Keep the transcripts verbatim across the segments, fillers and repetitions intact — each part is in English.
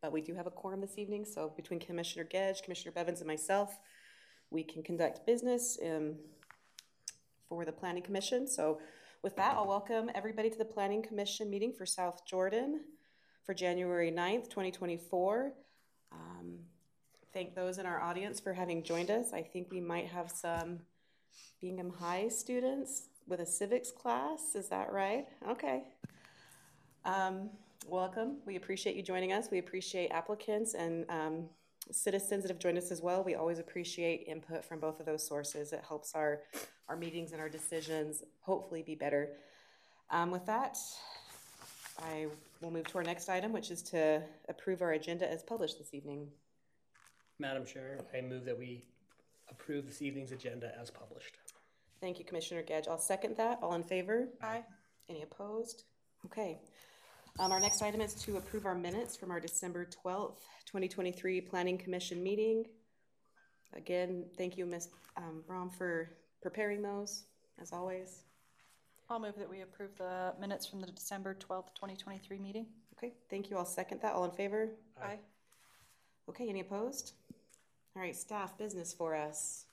but we do have a quorum this evening, so between Commissioner Gedge, Commissioner Bevins, and myself, we can conduct business um, for the Planning Commission. So with that, I'll welcome everybody to the Planning Commission meeting for South Jordan for January ninth, twenty twenty-four. Um, thank those in our audience for having joined us. I think we might have some Bingham High students with a civics class. Is that right? Okay. Um, welcome. We appreciate you joining us. We appreciate applicants and um, citizens that have joined us as well. We always appreciate input from both of those sources. It helps our, our meetings and our decisions hopefully be better. Um, with that, I will move to our next item, which is to approve our agenda as published this evening. Madam Chair, I move that we approve this evening's agenda as published. Thank you, Commissioner Gedge. I'll second that. All in favor? Aye. Any opposed? Okay. Um, our next item is to approve our minutes from our December twelfth, twenty twenty-three Planning Commission meeting. Again, thank you, Miz Um, Braun, for preparing those, as always. I'll move that we approve the minutes from the December twelfth, twenty twenty-three meeting. Okay, thank you. I'll second that. All in favor? Aye. Aye. Okay, any opposed? All right, staff business for us.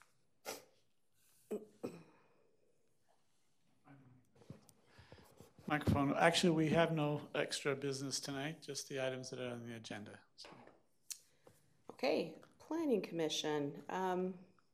Microphone. Actually, we have no extra business tonight, just the items that are on the agenda. So. Okay, Planning Commission. Um,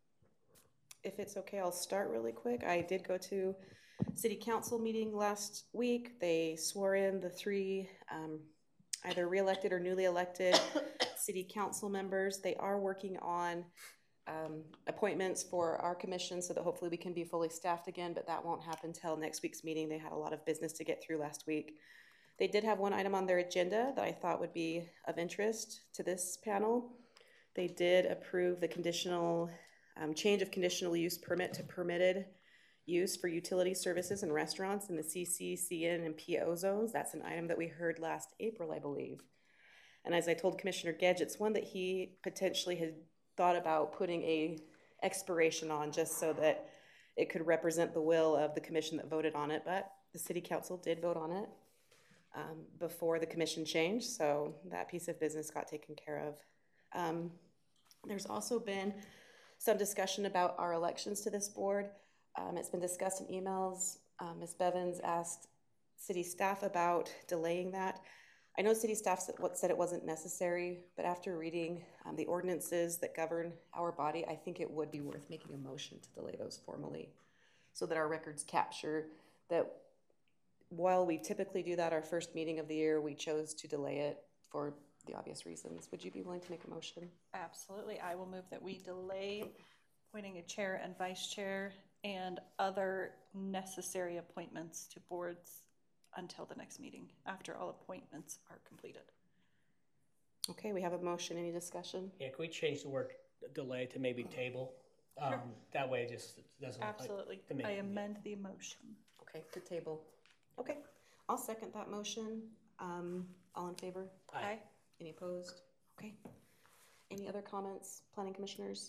if it's okay, I'll start really quick. I did go to City Council meeting last week. They swore in the three um, either re-elected or newly elected City Council members. They are working on Um, appointments for our commission so that hopefully we can be fully staffed again, but that won't happen till next week's meeting. They had a lot of business to get through last week. They did have one item on their agenda that I thought would be of interest to this panel. They did approve the conditional um, change of conditional use permit to permitted use for utility services and restaurants in the C C, C N, and P O zones. That's an item that we heard last April, I believe. And as I told Commissioner Gedge, it's one that he potentially had thought about putting a expiration on just so that it could represent the will of the commission that voted on it, but the City Council did vote on it um, before the commission changed, so that piece of business got taken care of. Um, there's also been some discussion about our elections to this board. Um, it's been discussed in emails. Um, Miz Bevins asked city staff about delaying that. I know city staff said it wasn't necessary, but after reading um, the ordinances that govern our body, I think it would be worth making a motion to delay those formally so that our records capture that while we typically do that our first meeting of the year, we chose to delay it for the obvious reasons. Would you be willing to make a motion? Absolutely. I will move that we delay appointing a chair and vice chair and other necessary appointments to boards until the next meeting, after all appointments are completed. Okay, we have a motion. Any discussion? Yeah, can we change the word delay to maybe table? Um, Sure. That way it just doesn't Absolutely. Like to make, I amend the motion. Okay, to table. Okay, I'll second that motion. Um, all in favor? Aye. Aye. Any opposed? Okay. Any other comments, planning commissioners?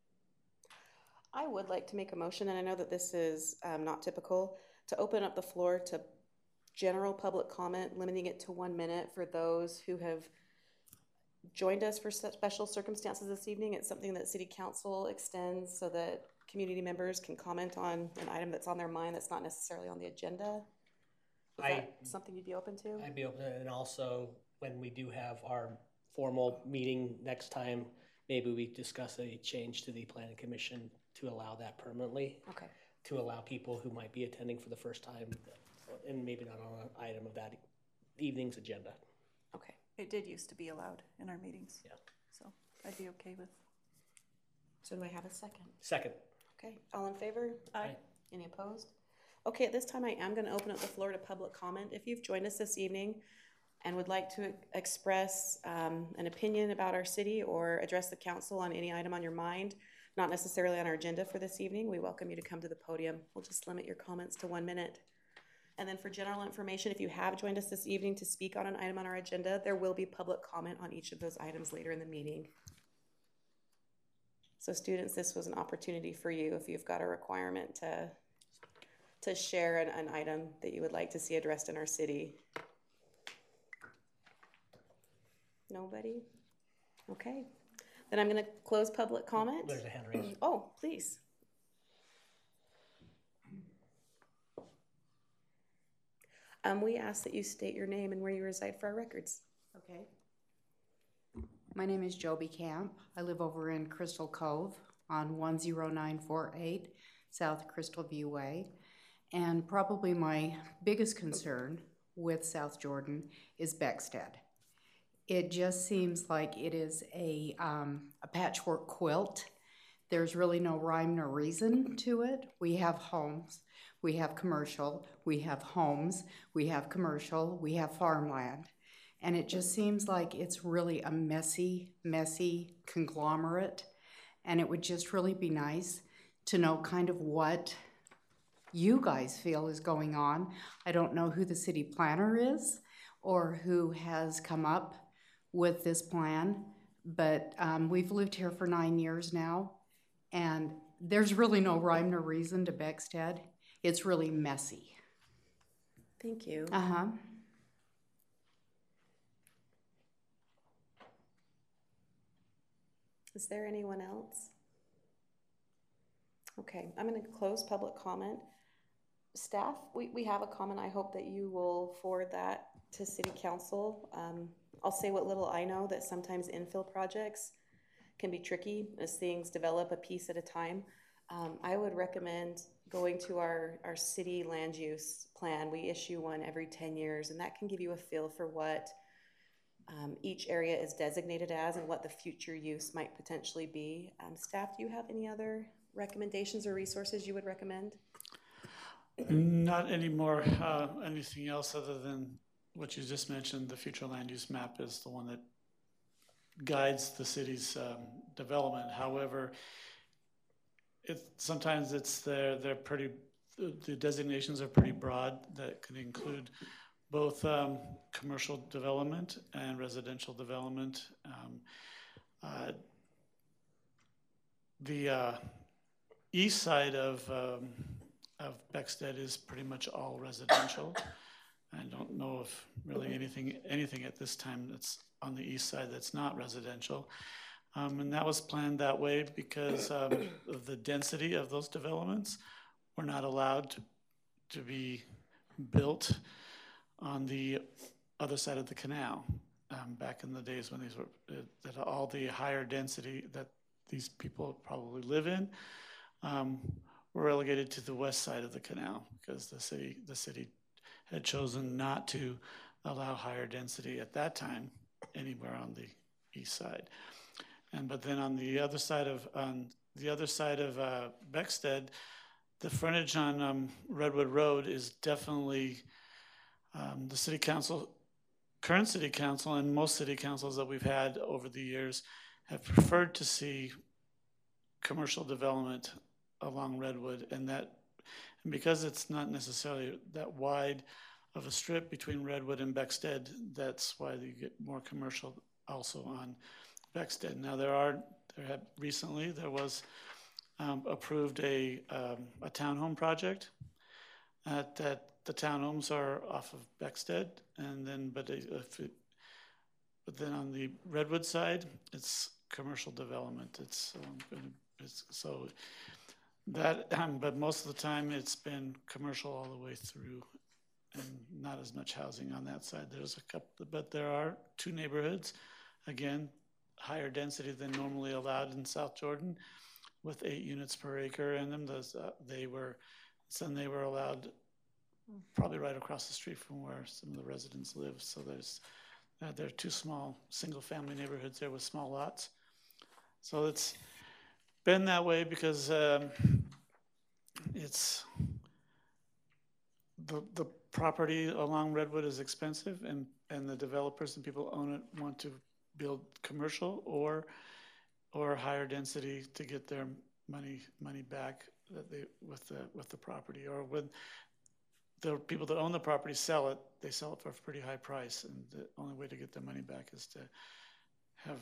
I would like to make a motion, and I know that this is um, not typical, to open up the floor to general public comment, limiting it to one minute for those who have joined us for special circumstances this evening. It's something that City Council extends so that community members can comment on an item that's on their mind that's not necessarily on the agenda. Is I, that something you'd be open to? I'd be open to, and also when we do have our formal meeting next time, maybe we discuss a change to the Planning Commission to allow that permanently. Okay. To allow people who might be attending for the first time and maybe not on an item of that evening's agenda. Okay. It did used to be allowed in our meetings. Yeah. So I'd be okay with. So do I have a second? Second. Okay. All in favor? Aye. Any opposed? Okay, at this time I am going to open up the floor to public comment. If you've joined us this evening and would like to express um, an opinion about our city or address the council on any item on your mind, not necessarily on our agenda for this evening, we welcome you to come to the podium. We'll just limit your comments to one minute. And then for general information, if you have joined us this evening to speak on an item on our agenda, there will be public comment on each of those items later in the meeting. So students, this was an opportunity for you if you've got a requirement to, to share an, an item that you would like to see addressed in our city. Nobody? Okay. Then I'm going to close public comment. There's a hand raised. Oh, please. Um, we ask that you state your name and where you reside for our records. Okay. My name is Joby Camp. I live over in Crystal Cove on one zero nine four eight South Crystal View Way. And probably my biggest concern with South Jordan is Beckstead. It just seems like it is a, um, a patchwork quilt. There's really no rhyme nor reason to it. We have homes, we have commercial, we have homes, we have commercial, we have farmland. And it just seems like it's really a messy, messy conglomerate. And it would just really be nice to know kind of what you guys feel is going on. I don't know who the city planner is or who has come up with this plan, but um, we've lived here for nine years now, and there's really no rhyme nor reason to Beckstead. It's really messy. Thank you. Uh-huh. Is there anyone else? Okay, I'm going to close public comment. Staff, we, we have a comment. I hope that you will forward that to City Council. Um, I'll say what little I know, that sometimes infill projects can be tricky as things develop a piece at a time. Um, I would recommend going to our, our city land use plan. We issue one every ten years, and that can give you a feel for what um, each area is designated as and what the future use might potentially be. Um, staff, do you have any other recommendations or resources you would recommend? Not anymore. Uh, anything else other than what you just mentioned? The future land use map is the one that guides the city's um, development. However, it sometimes it's they're they're pretty. The designations are pretty broad. That could include both um, commercial development and residential development. Um, uh, the uh, east side of um, of Beckstead is pretty much all residential. I don't know if really anything anything at this time that's on the east side that's not residential. Um, and that was planned that way because um, of the density of those developments. We're not allowed to, to be built on the other side of the canal. Um, back in the days when these were, uh, that all the higher density that these people probably live in um, were relegated to the west side of the canal because the city, the city had chosen not to allow higher density at that time anywhere on the east side. And but then on the other side of on the other side of uh, Beckstead, the frontage on um, Redwood Road is definitely um, the city council, current city council, and most city councils that we've had over the years have preferred to see commercial development along Redwood, and that and because it's not necessarily that wide of a strip between Redwood and Beckstead, that's why you get more commercial also on Beckstead. Now there are, there have recently, there was um, approved a, um, a townhome project at, that the townhomes are off of Beckstead, and then, but if it, but then on the Redwood side, it's commercial development. It's, um, it's so that, um, but most of the time it's been commercial all the way through, and not as much housing on that side. There's a couple, but there are two neighborhoods, again, higher density than normally allowed in South Jordan, with eight units per acre in them. Those, uh, they were, some they were allowed probably right across the street from where some of the residents live. So there's, uh, there are two small single-family neighborhoods there with small lots. So it's been that way because um, it's the the property along Redwood is expensive, and and the developers and people own it want to build commercial or or higher density to get their money money back that they with the with the property, or when the people that own the property sell it, they sell it for a pretty high price, and the only way to get their money back is to have,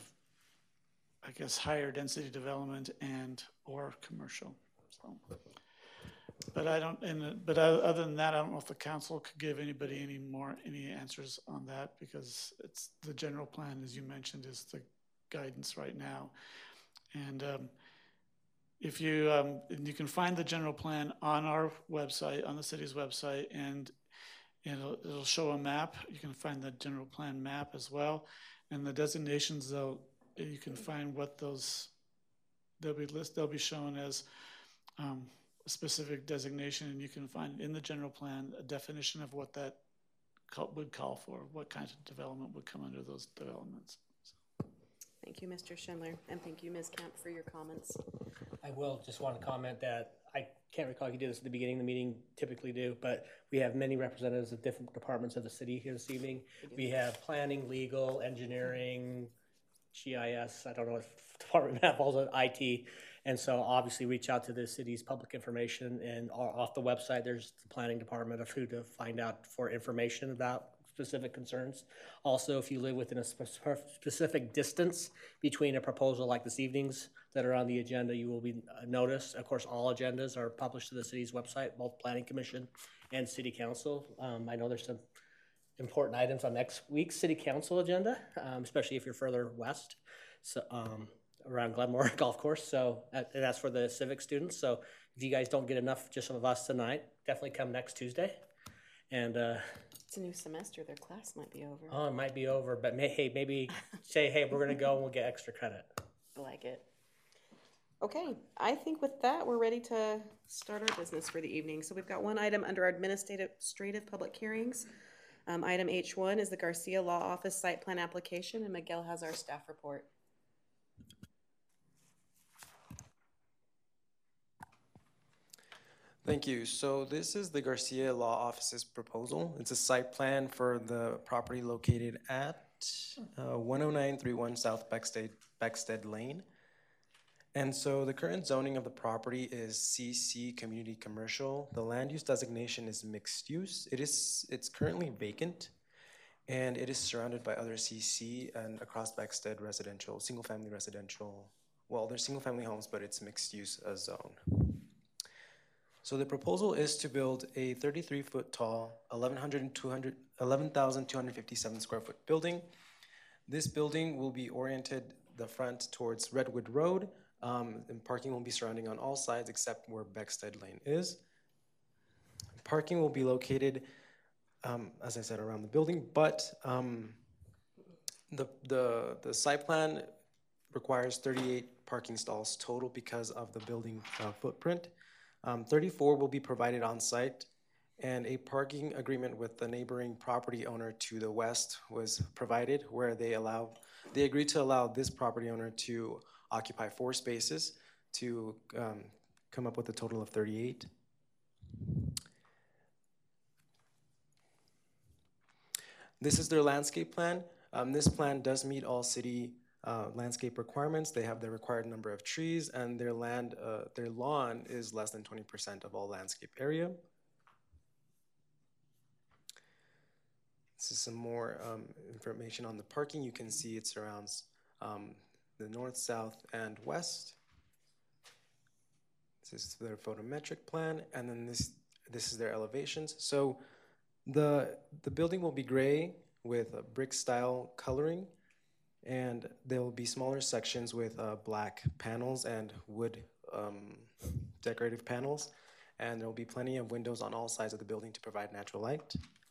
I guess, higher density development and or commercial. So But I don't, and, but o- other than that, I don't know if the council could give anybody any more, any answers on that, because it's, the general plan, as you mentioned, is the guidance right now. And um, if you, um, and you can find the general plan on our website, on the city's website, and it'll, it'll show a map. You can find the general plan map as well. And the designations, though, you can find what those, they'll be list, they'll be shown as um, a specific designation, and you can find in the general plan a definition of what that call, would call for, what kind of development would come under those developments. Thank you, Mister Schindler, and thank you, Miz Camp, for your comments. I will just want to comment that I can't recall if you did this at the beginning of the meeting, typically do, but we have many representatives of different departments of the city here this evening. We have planning, legal, engineering, G I S, I don't know what department that falls on, I T. And so obviously reach out to the city's public information, and off the website, there's the planning department of who to find out for information about specific concerns. Also, if you live within a specific distance between a proposal like this evening's that are on the agenda, you will be noticed. Of course, all agendas are published to the city's website, both Planning Commission and City Council. Um, I know there's some important items on next week's City Council agenda, um, especially if you're further west, so um, around Glenmore Golf Course. So uh, and that's for the civic students. So if you guys don't get enough just of us tonight, definitely come next Tuesday. And uh, It's a new semester, their class might be over. oh, it might be over, but may, hey, maybe say, hey, we're gonna go and we'll get extra credit. I like it. Okay, I think with that, we're ready to start our business for the evening. So we've got one item under our administrative administrative public hearings. Um, item H one is the Garcia Law Office site plan application, and Miguel has our staff report. Thank you. So this is the Garcia Law Office's proposal. It's a site plan for the property located at uh, one oh nine three one South Beckstead, Beckstead Lane. And so the current zoning of the property is C C Community Commercial. The land use designation is mixed use. It is, it's currently vacant, and it is surrounded by other C C and across Beckstead residential, single family residential. Well, there's single family homes, but it's mixed use uh, zone. So the proposal is to build a thirty-three foot tall, eleven thousand two hundred fifty-seven square foot building. This building will be oriented the front towards Redwood Road, um, and parking will be surrounding on all sides except where Beckstead Lane is. Parking will be located, um, as I said, around the building, but um, the, the, the site plan requires thirty-eight parking stalls total because of the building uh, footprint. Um, thirty-four will be provided on site, and a parking agreement with the neighboring property owner to the west was provided, where they allow, they agreed to allow this property owner to occupy four spaces to um, come up with a total of thirty-eight. This is their landscape plan. Um, this plan does meet all city Uh, landscape requirements. They have the required number of trees, and their land, uh, their lawn is less than twenty percent of all landscape area. This is some more um, information on the parking. You can see it surrounds um, the north, south, and west. This is their photometric plan, and then this this is their elevations. So the the building will be gray with a brick style coloring, and there will be smaller sections with uh, black panels and wood um, decorative panels, and there will be plenty of windows on all sides of the building to provide natural light.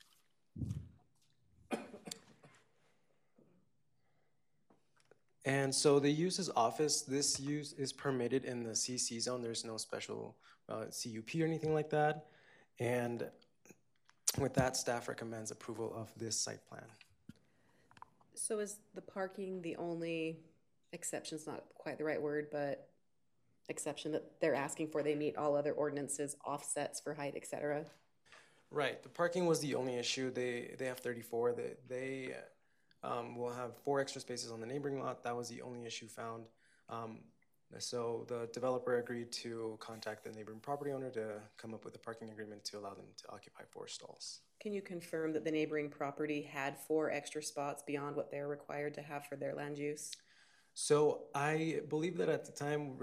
And so the use is office. This use is permitted in the C C zone. There's no special uh, C U P or anything like that. And with that, staff recommends approval of this site plan. So is the parking the only exception's not quite the right word, but exception that they're asking for? They meet all other ordinances, offsets for height, et cetera? Right. The parking was the only issue. They they have thirty-four. They they um, will have four extra spaces on the neighboring lot. That was the only issue found. Um, so the developer agreed to contact the neighboring property owner to come up with a parking agreement to allow them to occupy four stalls. Can you confirm that the neighboring property had four extra spots beyond what they're required to have for their land use? So I believe that at the time,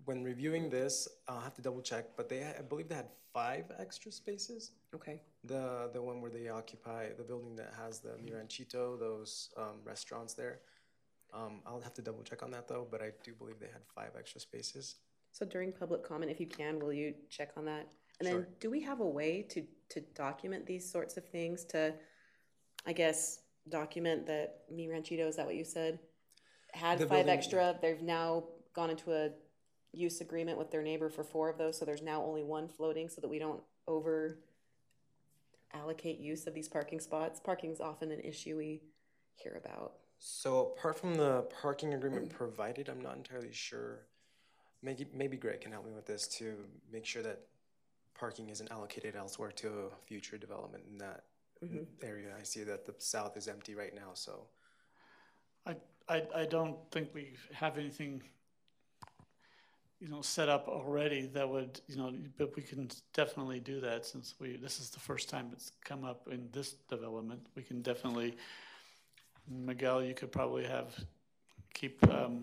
when reviewing this, I'll have to double check, but they, I believe they had five extra spaces. Okay. The the one where they occupy the building that has the Mi Ranchito, those um, restaurants there. Um, I'll have to double check on that though, but I do believe they had five extra spaces. So during public comment, if you can, will you check on that? And then, Sure. do we have a way to, to document these sorts of things to, I guess, document that Mi Ranchito, is that what you said? Had The five building- extra, they've now gone into a use agreement with their neighbor for four of those, so there's now only one floating so that we don't over allocate use of these parking spots. Parking's often an issue we hear about. So apart from the parking agreement provided, I'm not entirely sure. Maybe maybe Greg can help me with this to make sure that parking isn't allocated elsewhere to a future development in that Mm-hmm. area. I see that the south is empty right now, so. I, I, I don't think we have anything, you know, set up already that would, you know, but we can definitely do that since we, this is the first time it's come up in this development. We can definitely, Miguel, you could probably have, keep, um,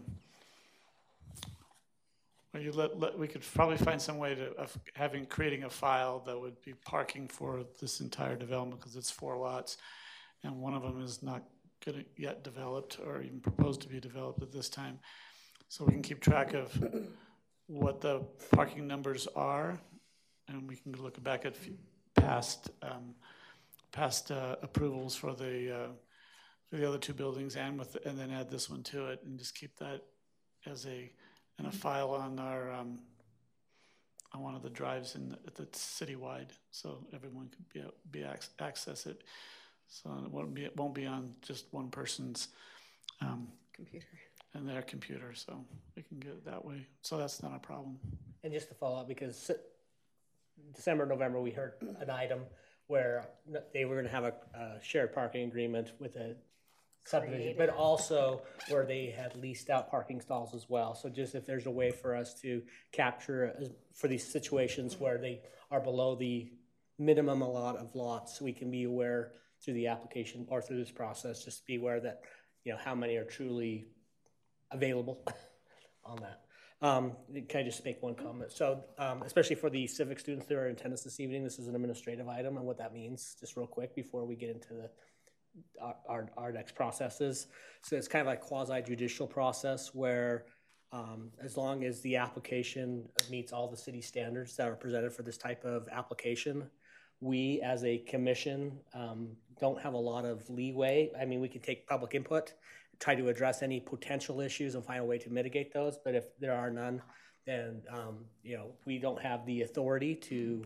or you let, let, we could probably find some way to, of having, creating a file that would be parking for this entire development, because it's four lots, and one of them is not good yet developed or even proposed to be developed at this time. So we can keep track of what the parking numbers are, and we can look back at few past um, past uh, approvals for the uh, for the other two buildings, and with the, and then add this one to it, and just keep that as a in a file on our um, on one of the drives in the, that's citywide, so everyone can be be ac access it. So it won't be it won't be on just one person's um, Computer. and their computer, so we can get it that way. So that's not a problem. And just to follow up, because December, November, we heard an item where they were gonna have a, a shared parking agreement with a subdivision, but also where they had leased out parking stalls as well. So just if there's a way for us to capture, uh, for these situations where they are below the minimum allot of lots, we can be aware through the application or through this process, just be aware that, you know, how many are truly available on that. Um, can I just make one comment? So, um, especially for the civic students that are in attendance this evening, this is an administrative item, and what that means, just real quick before we get into the our, our, our next processes. So it's kind of like quasi judicial process where um, as long as the application meets all the city standards that are presented for this type of application, we as a commission um, don't have a lot of leeway. I mean, we can take public input, try to address any potential issues and find a way to mitigate those. But if there are none, then, um, you know, we don't have the authority to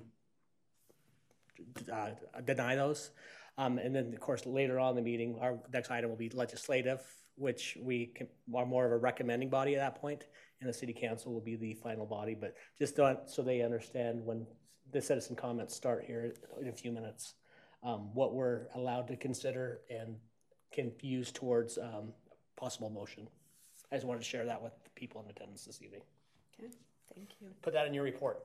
uh, deny those. Um, and then, of course, later on in the meeting, our next item will be legislative, which we can, are more of a recommending body at that point, and the city council will be the final body. But just don't, so they understand when the citizen comments start here in a few minutes, um, what we're allowed to consider and can use towards um, possible motion. I just wanted to share that with the people in attendance this evening. Okay, thank you. Put that in your report.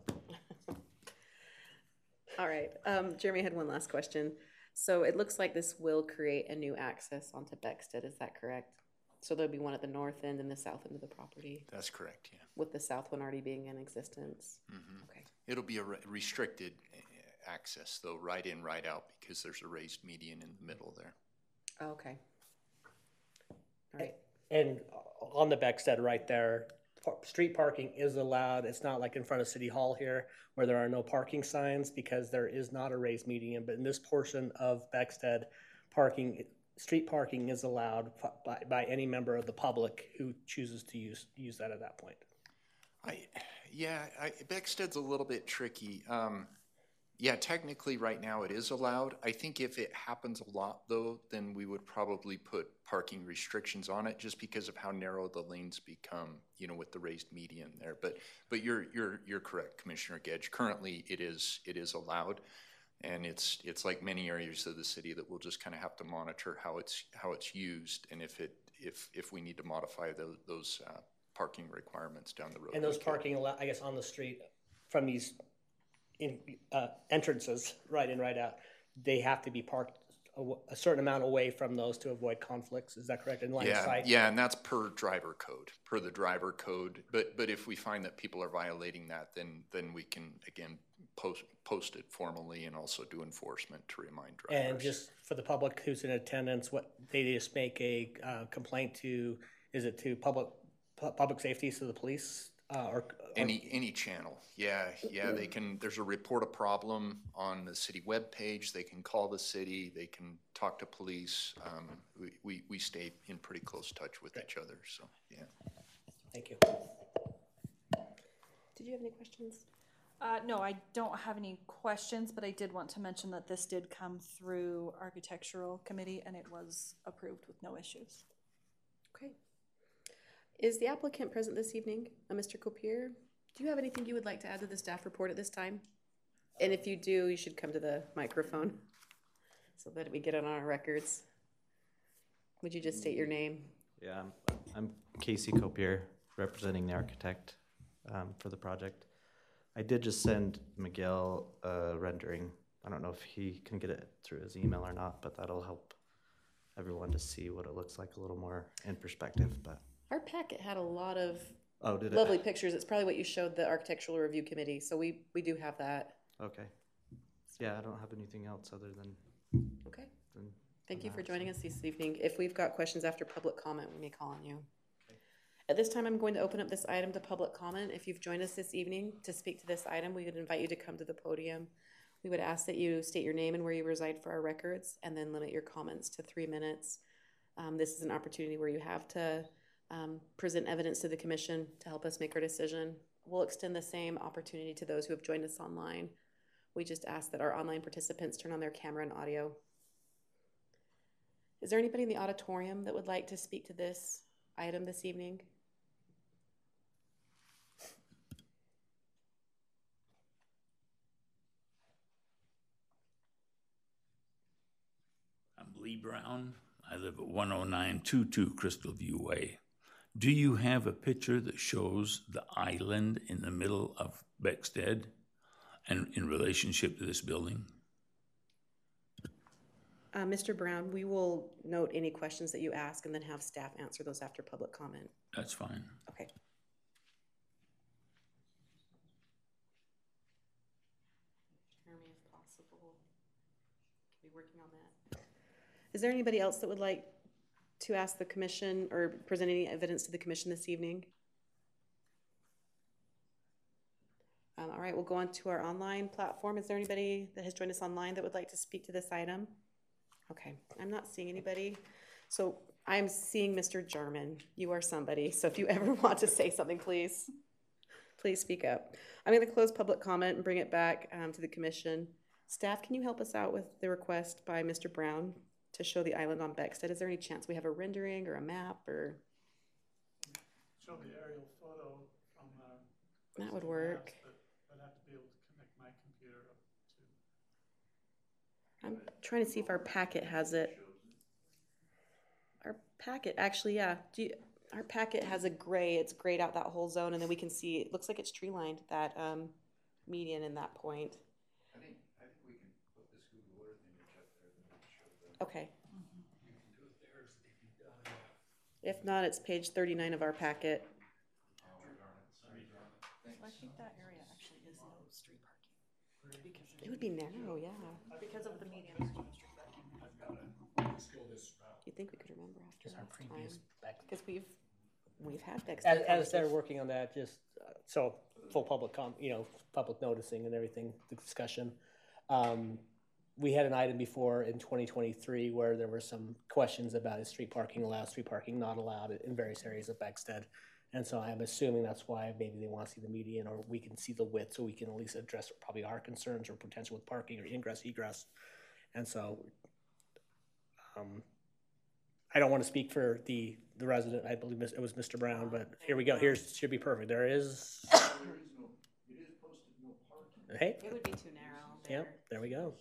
All right, um, Jeremy had one last question. So it looks like this will create a new access onto Beckstead, is that correct? So there'll be one at the north end and the south end of the property, That's correct, yeah. with the south one already being in existence? Mhm. Okay, It'll be a re- restricted uh, access, though, right in, right out, because there's a raised median in the middle there. oh, okay. All right, And on the Beckstead right there, par- street parking is allowed. It's not like in front of City Hall here where there are no parking signs because there is not a raised median. But in this portion of Beckstead, parking, street parking is allowed by, by any member of the public who chooses to use, use that at that point. I, yeah, I, Beckstead's a little bit tricky. Um, yeah, technically right now it is allowed. I think if it happens a lot though, then we would probably put parking restrictions on it just because of how narrow the lanes become, you know, with the raised median there. But but you're you're you're correct, Commissioner Gedge. Currently it is it is allowed. And it's it's like many areas of the city that we'll just kind of have to monitor how it's how it's used and if it if if we need to modify those those uh, parking requirements down the road. And those we could. parking, allo- I guess, on the street from these in, uh, entrances, right in, right out, they have to be parked a, a certain amount away from those to avoid conflicts. Is that correct? In line of Yeah, sight? yeah, and that's per driver code, per the driver code. But, but if we find that people are violating that, then, then we can, again, post, post it formally and also do enforcement to remind drivers. And just for the public who's in attendance, what, they just make a uh, complaint to, is it to public, pu- public safety, so the police, uh, or? or- Any, any channel, yeah, yeah, they can, there's a report a problem on the city webpage, they can call the city, they can talk to police. Um, we, we, we stay in pretty close touch with each other, so, yeah. Thank you. Did you have any questions? Uh, no, I don't have any questions, but I did want to mention that this did come through Architectural Committee and it was approved with no issues. Okay. Is the applicant present this evening, uh, Mister Copier? Do you have anything you would like to add to the staff report at this time? And if you do, you should come to the microphone so that we get it on our records. Would you just state your name? Yeah, I'm, I'm Casey Copier, representing the architect um, for the project. I did just send Miguel a rendering. I don't know if he can get it through his email or not, but that'll help everyone to see what it looks like a little more in perspective. But Our packet had a lot of oh, did it? lovely pictures. It's probably what you showed the Architectural Review Committee, so we, we do have that. Okay. Yeah, I don't have anything else other than. Okay. than Thank you that, for so. joining us this evening. If we've got questions after public comment, we may call on you. At this time, I'm going to open up this item to public comment. If you've joined us this evening to speak to this item, we would invite you to come to the podium. We would ask that you state your name and where you reside for our records, and then limit your comments to three minutes. Um, this is an opportunity where you have to um, present evidence to the commission to help us make our decision. We'll extend the same opportunity to those who have joined us online. We just ask that our online participants turn on their camera and audio. Is there anybody in the auditorium that would like to speak to this item this evening? I'm Lee Brown. I live at one oh nine twenty-two Crystal View Way. Do you have a picture that shows the island in the middle of Beckstead and in relationship to this building? Uh, Mister Brown, we will note any questions that you ask and then have staff answer those after public comment. That's fine. Okay. Jeremy, if possible, can be working on that. Is there anybody else that would like to ask the commission or present any evidence to the commission this evening? Um, all right, we'll go on to our online platform. Is there anybody that has joined us online that would like to speak to this item? Okay, I'm not seeing anybody. So I'm seeing Mister German. You are somebody. So if you ever want to say something, please, please speak up. I'm going to close public comment and bring it back um, to the commission. Staff, can you help us out with the request by Mister Brown to show the island on Beckstead? Is there any chance we have a rendering or a map or? Show the aerial photo from. Uh, That would some work. maps, but I'd have to be able to connect my computer up to. I'm trying to see if our packet has it. Our packet, actually, yeah. Do you, our packet has a gray. It's grayed out that whole zone, and then we can see. It looks like it's tree lined that um, median in that point. I think, I think we can put this Google Earth image up there that shows that. Okay. If not, it's page thirty-nine of our packet. I think that area actually is no street parking. Because It would be narrow, yeah. because of the median. You'd think we could remember after Just our last previous time. back. Because we've, we've had Beckstead As, as they're conversations. working on that, just, uh, so, full public com, you know, public noticing and everything, the discussion. Um, we had an item before in twenty twenty-three where there were some questions about is street parking allowed, street parking not allowed in various areas of Beckstead. And so I'm assuming that's why maybe they want to see the median, or we can see the width so we can at least address probably our concerns or potential with parking or ingress, egress. And so, um, I don't want to speak for the, the resident, I believe it was Mister Brown, but here we go, here's, should be perfect, there is. Hey, It would be too narrow yeah, there. there we go.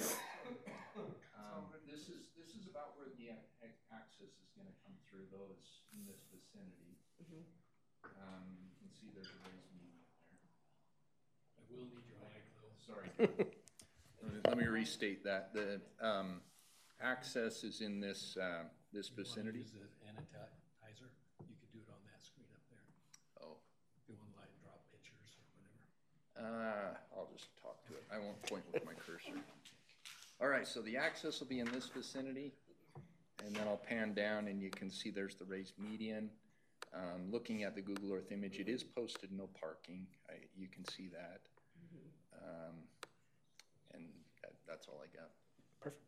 Um, this is, this is about where the ac- ac- access is gonna come through those, in this vicinity. Mhm. Um, you can see there's a raised median there. I will need your mic though. Sorry. Let me- Let me restate that. The, um, access is in this, uh, this vicinity. Use the anatizer, you could do it on that screen up there. Oh, If you want to like drop pictures or whatever. uh, I'll just talk to it. I won't point with my cursor. All right, so the access will be in this vicinity, and then I'll pan down and you can see there's the raised median. Um, looking at the Google Earth image, it is posted no parking. I, you can see that. Um, and that, that's all I got. Perfect.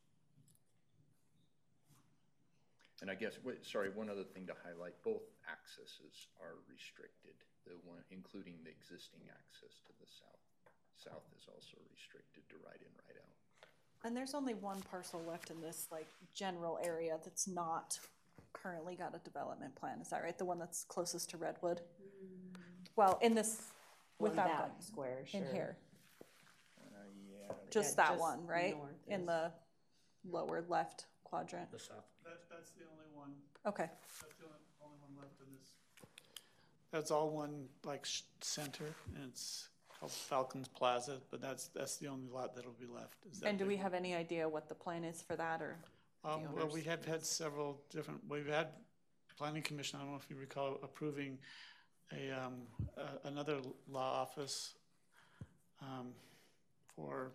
And I guess, wait, sorry, one other thing to highlight, both accesses are restricted, the one, including the existing access to the south. South is also restricted to right in, right out. And there's only one parcel left in this like general area that's not currently got a development plan. Is that right? The one that's closest to Redwood? Well, in this, One without that going square, in sure. here, Uh, yeah. just Yeah, that just one, right? north In is- the lower left quadrant. The south. That, that's the only one, Okay. that's the only, only one left in this. That's all one, like, sh- center, and it's called Falcons Plaza, but that's, that's the only lot that'll be left. is that And do we big have any idea what the plan is for that, or? one. Um, the well, we owners? have had several different, we've had planning commission, I don't know if you recall, approving a, um, a, another law office, um, for,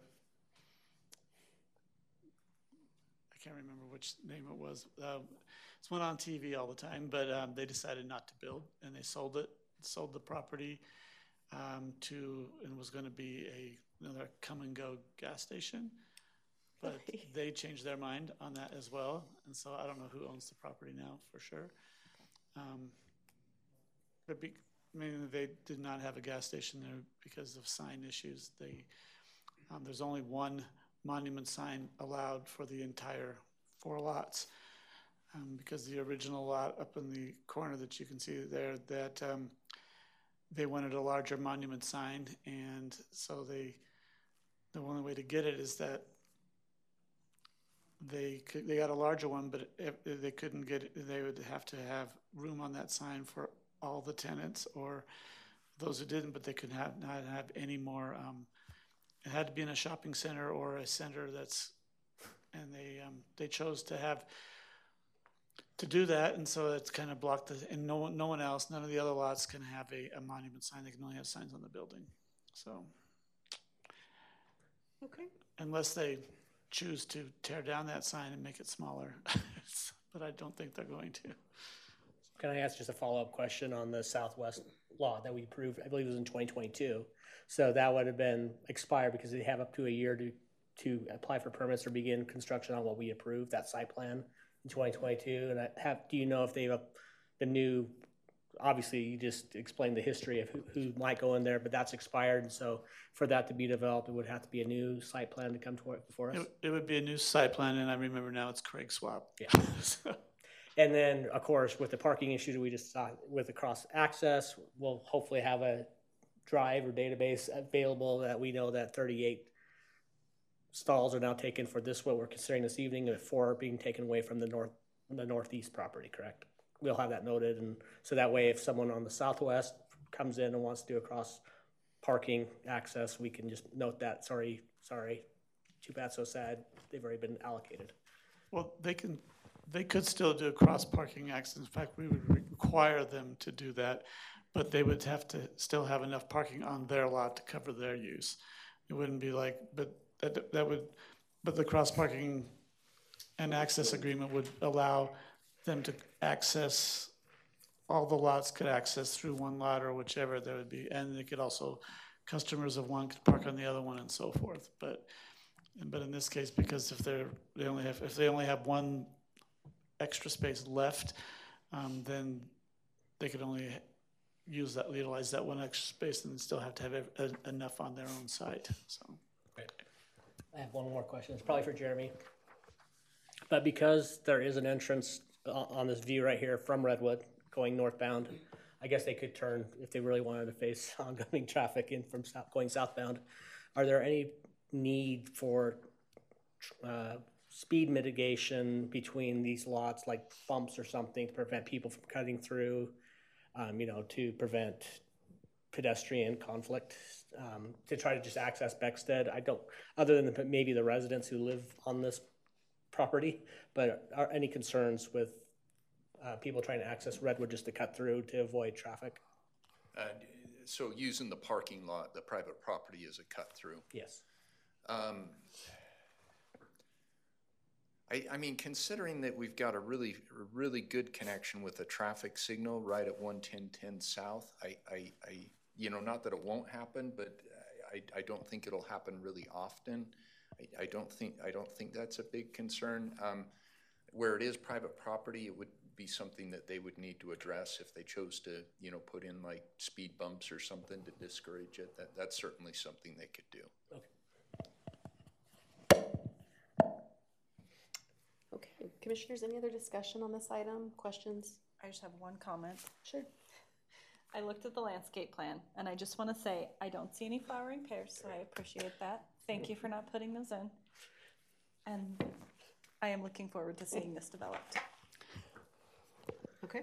I can't remember which name it was. Uh, it's one on T V all the time, but, um, they decided not to build, and they sold it, sold the property, um, to, and was gonna be a, another come-and-go gas station. But Really? they changed their mind on that as well, and so I don't know who owns the property now for sure. Um, But be, I mean, they did not have a gas station there because of sign issues. They, um, there's only one monument sign allowed for the entire four lots. Um, because the original lot up in the corner that you can see there, that, um, they wanted a larger monument sign, and so they, the only way to get it is that they could, they got a larger one, but if, if they couldn't get it, they would have to have room on that sign for all the tenants, or those who didn't, but they could have, not have any more, um, it had to be in a shopping center or a center that's, and they, um, they chose to have, to do that, and so it's kind of blocked, the, and no one, no one else, none of the other lots can have a, a monument sign, they can only have signs on the building, so. Okay. Unless they choose to tear down that sign and make it smaller, but I don't think they're going to. Can I ask just a follow-up question on the Southwest law that we approved, I believe it was in twenty twenty-two? So that would have been expired because they have up to a year to, to apply for permits or begin construction on what we approved, that site plan in twenty twenty-two. And I have, do you know if they've, the new, obviously you just explained the history of who, who might go in there, but that's expired. And so for that to be developed, it would have to be a new site plan to come toward, before us? It, it would be a new site plan, and I remember now it's Craig Swap. Yeah. So, And then, of course, with the parking issue that we just saw with the cross access, we'll hopefully have a drive or database available that we know that thirty-eight stalls are now taken for this, what we're considering this evening, and four are being taken away from the north, the northeast property, correct? We'll have that noted, and so that way if someone on the southwest comes in and wants to do a cross parking access, we can just note that, sorry, sorry, too bad, so sad, they've already been allocated. well, they can, they could still do a cross parking access. In fact, we would require them to do that, but they would have to still have enough parking on their lot to cover their use. It wouldn't be like, but that, that would, but the cross parking and access agreement would allow them to access, all the lots could access through one lot or whichever there would be, and they could also, customers of one could park on the other one and so forth. But, but in this case, because if they're, they only have, if they only have one extra space left, um, then they could only use that, utilize that one extra space and still have to have ev- enough on their own site, so. Great. I have one more question. It's probably for Jeremy. But because there is an entrance o- on this view right here from Redwood going northbound, I guess they could turn if they really wanted to face oncoming traffic in from south, going southbound. Are there any need for uh, speed mitigation between these lots, like bumps or something, to prevent people from cutting through, um, you know, to prevent pedestrian conflict, um, to try to just access Beckstead? I don't, other than the, maybe the residents who live on this property, but are any concerns with uh, people trying to access Redwood just to cut through to avoid traffic? Uh, So using the parking lot, the private property as a cut-through. Yes. Um, I, I mean, considering that we've got a really, really good connection with a traffic signal right at one ten ten South, I, I, I, you know, not that it won't happen, but I, I don't think it'll happen really often. I, I don't think, I don't think that's a big concern. Um, where it is private property, it would be something that they would need to address if they chose to, you know, put in like speed bumps or something to discourage it. That, that's certainly something they could do. Okay. Okay, commissioners, any other discussion on this item? Questions? I just have one comment. Sure. I looked at the landscape plan, and I just want to say, I don't see any flowering pears, so I appreciate that. Thank you for not putting those in. And I am looking forward to seeing this developed. Okay.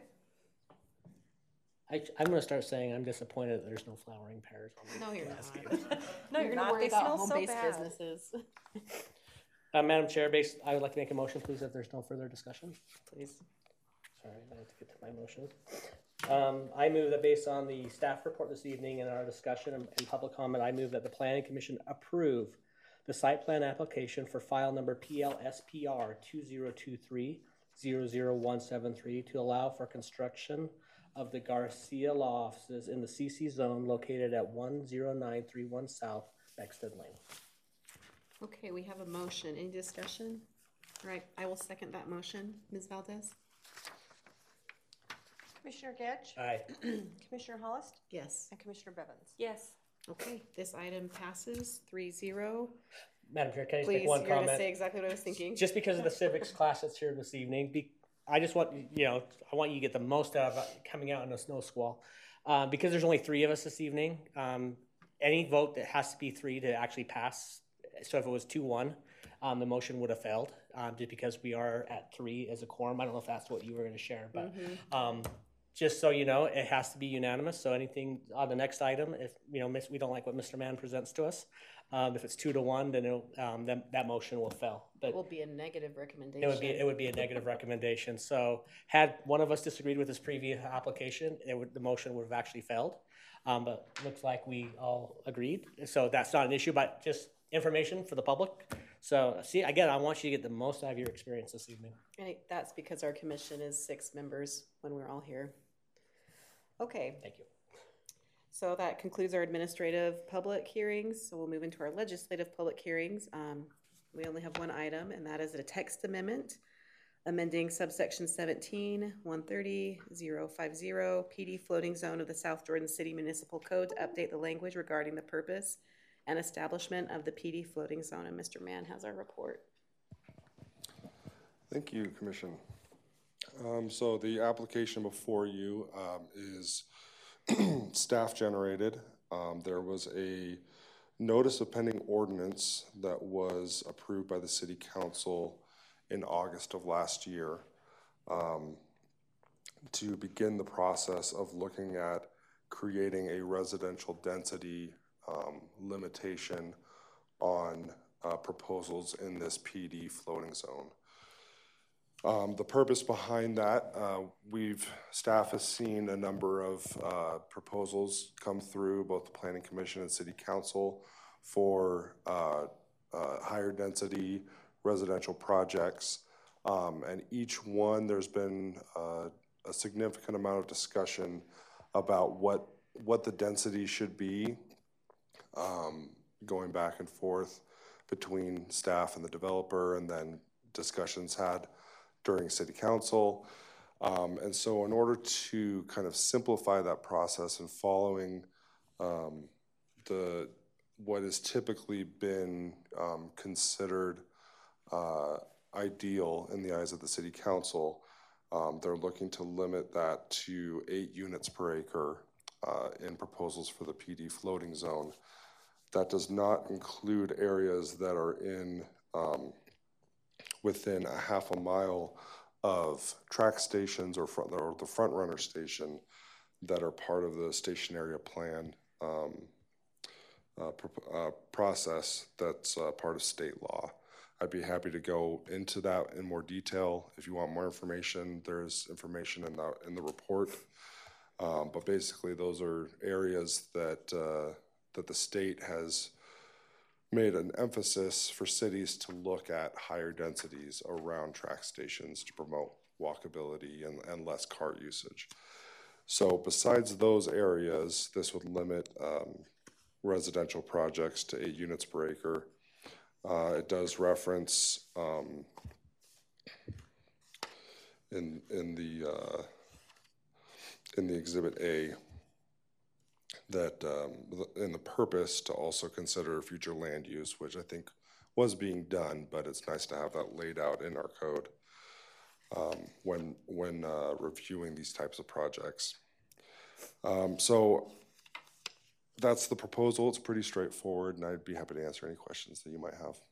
I, I'm going to start saying I'm disappointed that there's no flowering pears on the No, you're landscape. not. No, You're you're gonna not. worry They about smell so home-based bad. businesses. Uh, Madam Chair, based, I would like to make a motion, please, if there's no further discussion. Please. Sorry, I have to get to my motion. Um, I move that based on the staff report this evening and our discussion and, and public comment, I move that the Planning Commission approve the site plan application for file number P L S P R two zero two three zero zero one seven three to allow for construction of the Garcia Law Offices in the C C zone located at one zero nine three one South Beckstead Lane. Okay, we have a motion. Any discussion? All right, I will second that motion. Miz Valdez? Commissioner Getch, Aye. Commissioner Hollis, Yes. and Commissioner Bevins. Yes. Okay, this item passes three zero. Madam Chair, can I just Please, make one you're gonna comment? say exactly what I was thinking. Just because of the civics class that's here this evening, be, I just want, you know, I want you to get the most out of coming out in a snow squall. Uh, because there's only three of us this evening, um, any vote that has to be three to actually pass, so if it was two one, um, the motion would have failed, um, just because we are at three as a quorum. I don't know if that's what you were gonna share, but, Mm-hmm. um, just so you know, it has to be unanimous, so anything on the next item, if, you know, miss- we don't like what Mister Mann presents to us, um, if it's two to one, then it'll, um, then that motion will fail. But It will be a negative recommendation. it would be, it would be a negative recommendation. So had one of us disagreed with this previous application, it would, the motion would have actually failed. Um, but looks like we all agreed. So that's not an issue, but just information for the public. So see, again, I want you to get the most out of your experience this evening. And it- that's because our commission is six members when we're all here. Okay, Thank you. so that concludes our administrative public hearings. So we'll move into our legislative public hearings. Um, we only have one item, and that is a text amendment, amending subsection seventeen, one thirty, zero five zero, P D floating zone of the South Jordan City Municipal Code to update the language regarding the purpose and establishment of the P D floating zone. And Mister Mann has our report. Thank you, Commission. Um, so the application before you um, is staff generated. Um, there was a notice of pending ordinance that was approved by the City Council in August of last year um, to begin the process of looking at creating a residential density um, limitation on uh, proposals in this P D floating zone. Um, the purpose behind that, uh, we've, staff has seen a number of uh, proposals come through both the Planning Commission and City Council for uh, uh, higher density residential projects. Um, and each one, there's been uh, a significant amount of discussion about what, what the density should be, um, going back and forth between staff and the developer, and then discussions had during City Council. Um, and so in order to kind of simplify that process and following um, the what has typically been um, considered uh, ideal in the eyes of the City Council, um, they're looking to limit that to eight units per acre uh, in proposals for the P D floating zone. That does not include areas that are in um, within a half a mile of track stations or front or the front runner station that are part of the station area plan um, uh, uh, process that's uh, part of state law. I'd be happy to go into that in more detail. If you want more information, there's information in the, in the report. Um, but basically, those are areas that, uh, that the state has made an emphasis for cities to look at higher densities around track stations to promote walkability and, and less car usage. So besides those areas, this would limit um, residential projects to eight units per acre. Uh, it does reference um, in in the uh, in the Exhibit A that um, in the purpose to also consider future land use, which I think was being done, but it's nice to have that laid out in our code um, when when uh, reviewing these types of projects. Um, so that's the proposal. It's pretty straightforward, and I'd be happy to answer any questions that you might have.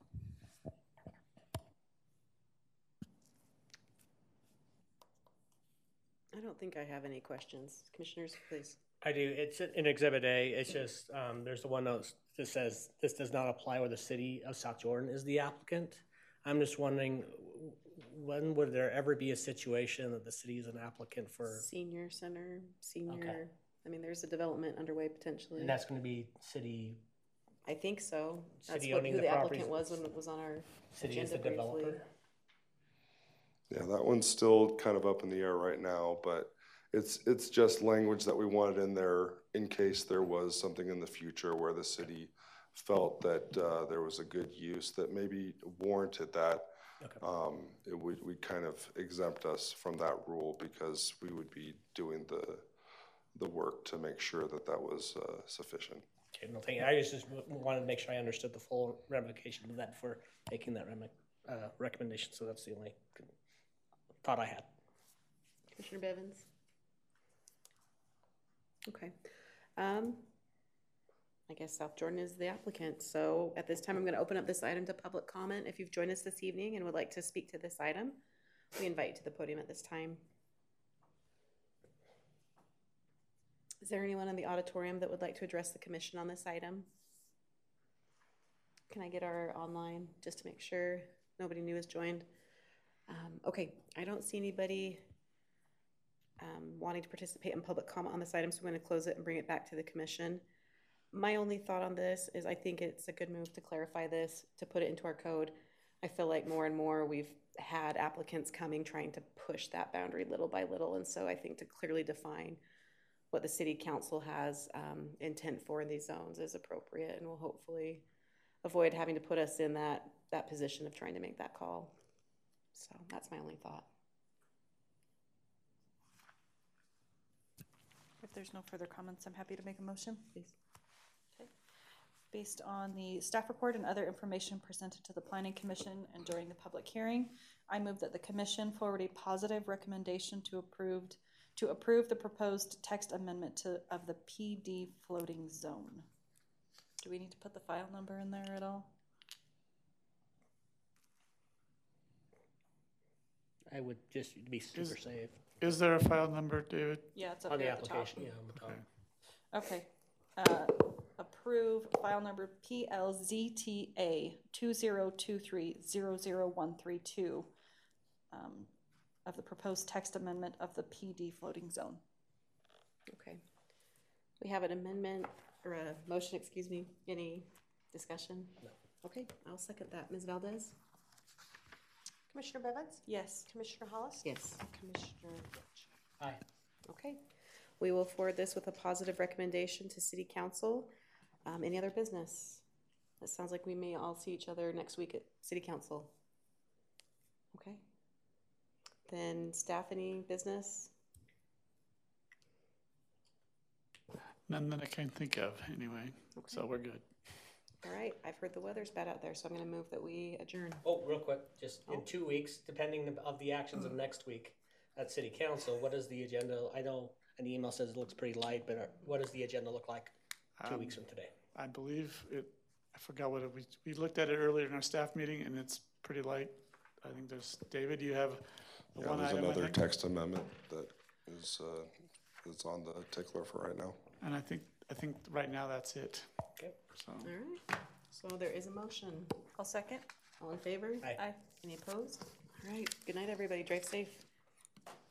I don't think I have any questions. Commissioners, please. I do. It's in Exhibit A. It's just, um, there's the one note that says this does not apply where the city of South Jordan is the applicant. I'm just wondering, when would there ever be a situation that the city is an applicant for? Senior center, senior, Okay. I mean, there's a development underway potentially. And that's going to be city, I think so. That's City what, owning who the the properties. applicant was when it was on our city is agenda the briefly. developer? Yeah, that one's still kind of up in the air right now, but it's it's just language that we wanted in there in case there was something in the future where the city felt that uh, there was a good use that maybe warranted that. Okay. Um, it would we kind of exempt us from that rule because we would be doing the the work to make sure that that was uh, sufficient. Okay, no, thank you. I just, just wanted to make sure I understood the full ramifications of that before making that rem- uh, recommendation. So that's the only thought I had. Commissioner Bevins? Okay. Um, I guess South Jordan is the applicant. So at this time, I'm going to open up this item to public comment. If you've joined us this evening and would like to speak to this item, we invite you to the podium at this time. Is there anyone in the auditorium that would like to address the commission on this item? Can I get our online just to make sure nobody new has joined? Um, okay, I don't see anybody um, wanting to participate in public comment on this item, so I'm going to close it and bring it back to the commission. My only thought on this is I think it's a good move to clarify this, to put it into our code. I feel like more and more we've had applicants coming trying to push that boundary little by little, and so I think to clearly define what the city council has um, intent for in these zones is appropriate, and will hopefully avoid having to put us in that, that position of trying to make that call. So that's my only thought. If there's no further comments, I'm happy to make a motion. Please. Okay. Based on the staff report and other information presented to the Planning Commission and during the public hearing, I move that the commission forward a positive recommendation to approved to approve the proposed text amendment to of the P D floating zone. Do we need to put the file number in there at all? I would just be super Is- safe. Is there a file number, David? Yeah, it's up On the there at the top. application, yeah, on the top. Okay. Okay. Uh, approve file number P L Z T A two zero two three zero zero one three two um, of the proposed text amendment of the P D floating zone. Okay. We have an amendment, or a motion, excuse me. Any discussion? No. Okay, I'll second that. Miz Valdez? Commissioner Bevins? Yes. Commissioner Hollis? Yes. Commissioner Gitch? Aye. Okay. We will forward this with a positive recommendation to City Council. Um, any other business? It sounds like we may all see each other next week at City Council. Okay. Then staff, any business? None that I can think of, anyway, Okay. so we're good. All right. I've heard the weather's bad out there, so I'm going to move that we adjourn. Oh, real quick, just in Oh. two weeks, depending of the actions of next week at City Council, what is the agenda? I know an email says it looks pretty light, but uh, what does the agenda look like two Um, weeks from today? I believe it, I forgot what it, we, we looked at it earlier in our staff meeting, and it's pretty light. I think there's, David, you have the Yeah, one there's item, I another think? text amendment that is uh, that's on the tickler for right now. And I think, I think right now that's it, Okay. so. All right. So there is a motion. I'll second. All in favor? Aye. Aye. Any opposed? All right, good night, everybody, drive safe.